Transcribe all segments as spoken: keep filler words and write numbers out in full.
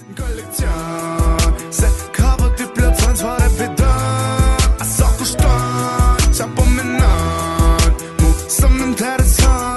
Kollektjon se ka po ty plotson çfarë bidon. A sa kushton, qa po menon, mu së më intereson.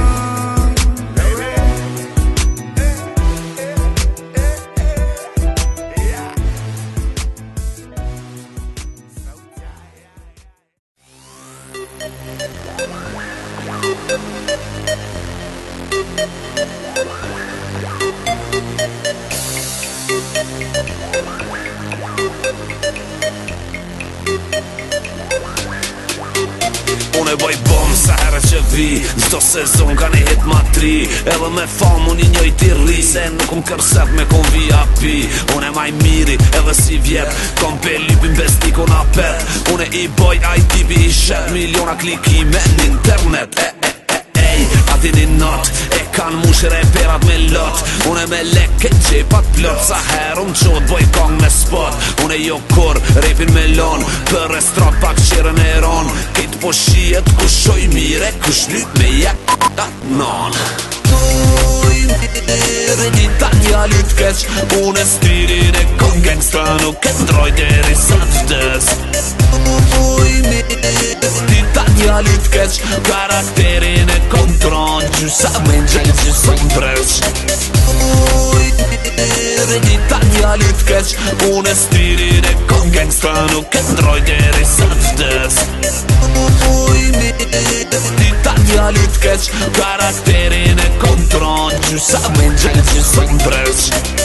Unë e boj bom sa herë që vi, zdo sezon ka një hit ma tri. Edhe me fam unë i njoj t'i rri, se nuk më kërset me kon V I P. Unë e maj miri edhe si vjet, kom pe lypin bestik unë apet. Unë e i boj a i tipi i shet, miliona klikime n'internet. E, e, e, ej, ati një not, e kan mush reperat me lot. Unë e me lek e gjepat plot, sa herë unë qot boj kong me spot. Unë e jo kur, repin me lon, për restrat pak qirën e ron. Kejt po shiet, ku shoj mire, kush lyp me jak ta non. Uj, mire, një tanja lyp keq, unë e stirin e kon gangsta, nuk e ndroj deri sa t'des. Uj, mire, një tanja lyp keq, karakterin e kontron, gjysa me njën gjysa mbres. Uj, mire, një tanja lyp keq, unë e stirin e kon gangsta, nuk e ndroj deri sa t'des. Uj, mire, një tanja lyp keq, karakterin e kontron, gjysa me njën gjysa mbres.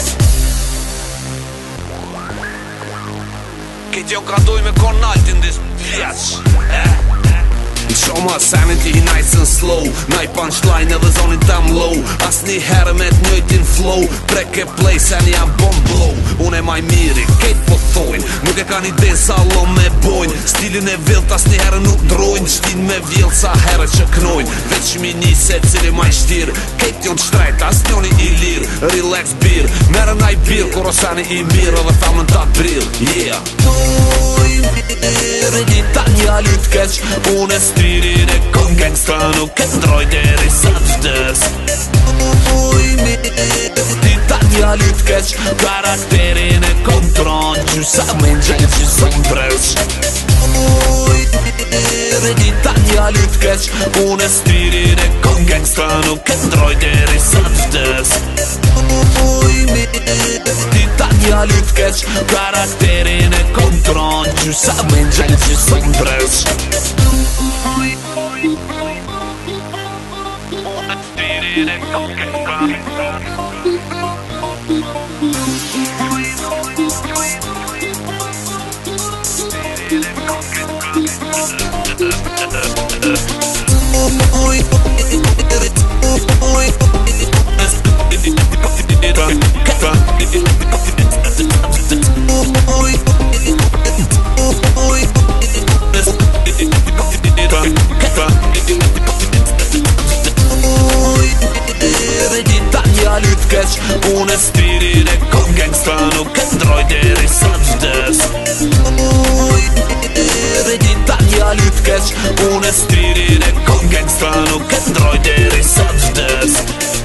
Këtë jo ka doj me konaltin dis pjeq, eh? Show ma sanity, nice and slow, naj punchline edhe zonin tam low. As një herë me t'njojtin flow, preke play se një jam bomb blow. Unë e maj miri, kejt po thojnë, nuk e ka një den sa lo me bojnë. Stilin e vilt as një herë nuk drojnë, shtin me vilt sa herë që knojnë. Veç mi një se cili maj shtir, kejt jon shtrejt, as njoni i lir. Relax bir, merë naj bir, kur osani i mirë edhe famën ta bril. Yeah. Uj, mire, një tanja lyp keq, unë e stirin e kon gangsta, nuk e ndroj deri sa t'des. Uj, mire, një tanja lyp keq, karakterin e kontron, gjysa me njën gjysa mbres. Uj, mire, një tanja lyp keq, unë e stirin e kon gangsta, nuk e ndroj deri sa t'des. Uj, mire, një tanja lyp keq, karakterin e kontron, gjysa me njën gjysa mbres. Unë e stirin e kon gangsta, nuk e ndroj deri sa t'des. Uj, mire, një tanja lyp keq, unë e stirin e kon gangsta, nuk e ndroj deri sa t'des.